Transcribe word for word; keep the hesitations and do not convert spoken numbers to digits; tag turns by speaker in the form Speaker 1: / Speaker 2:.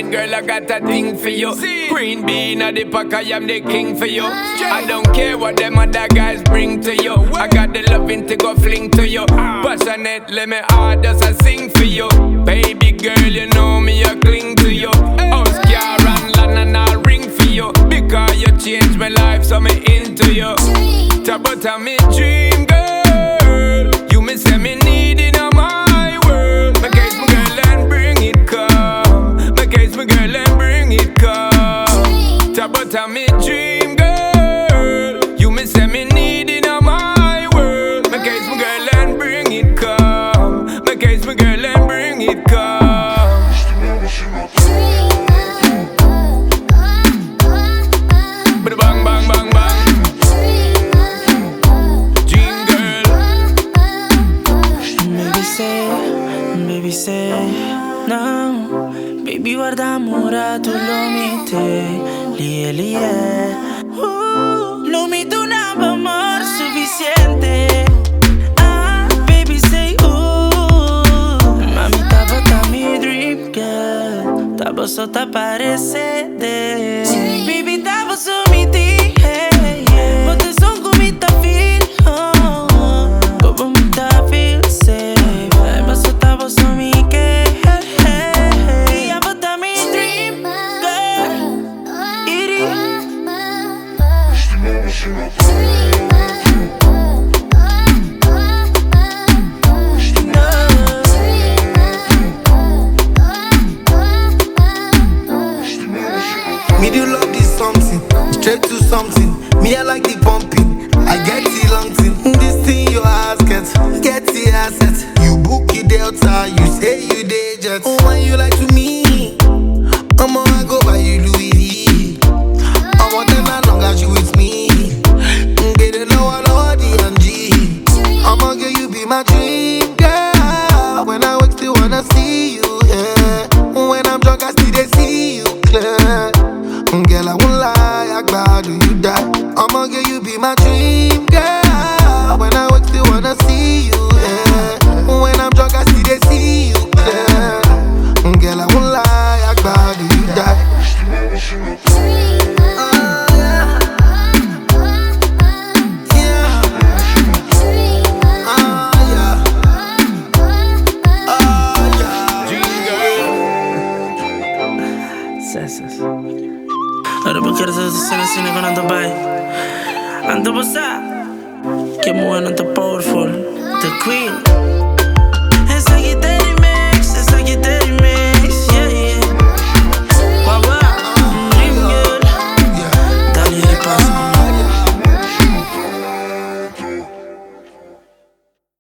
Speaker 1: mind, girl, I got a thing for you. Green bean at the pack, I am the king for you. I don't care what them other guys bring to you. I got the loving to go fling to you. Passionate, let me hard as I sing for you. Baby girl, you know me, I cling to you. House, car, and land, and I'll ring for you. Because you changed my life, so me into you. Talk about me dream, girl. You me say me need in my world. My case, my girl, and bring it come. My case, my girl, and bring it come. Talk about me dream, girl. You me say me need in my world. My case, my girl, and bring it come. My case, my girl, and bring it come. But bang, bang, bang, bang. Dream girl.
Speaker 2: Baby say, baby say, no. Baby guarda amore, tu lo mite, lie, lie. Uh, lo mite un amor suficiente. Ah, baby say, uh. Mami, tapa ta mi dream girl. Tapa sota parece de. Baby, tapa su mi ti, hey, yeah. But the song go mi ta feel, oh. But mi ta feel safe. Tapa sota pa su mi que, hey, hey. Yeah, but ta mi dream girl. Iri.
Speaker 3: Me do love this something, straight to something. Me I like the pumping, I get the long thing. This thing your ass get, get the asset. You book your Delta, you say you day jet. When you like to me, I'ma go buy you Louis V. I want them as long as you with me. Get it lower, lower D and G. I'ma get you be my dream girl. When I wake still wanna see you, yeah. When I'm drunk I still they see you clear. Girl, I won't lie, I glad do you die. I'ma get you be my dream girl. When I wake still wanna see you, yeah. When I'm drunk I still they see you clear. Girl, I won't lie, I glad do you die. Oh, yeah. Yeah. Oh, yeah. Oh, yeah.
Speaker 1: Dream girl.
Speaker 2: Sessas. Ora per che cosa se ne sine con ando bai. Ando bossa. Che muoio ando powerful. The queen. Esa guitarra mix, esa guitarra.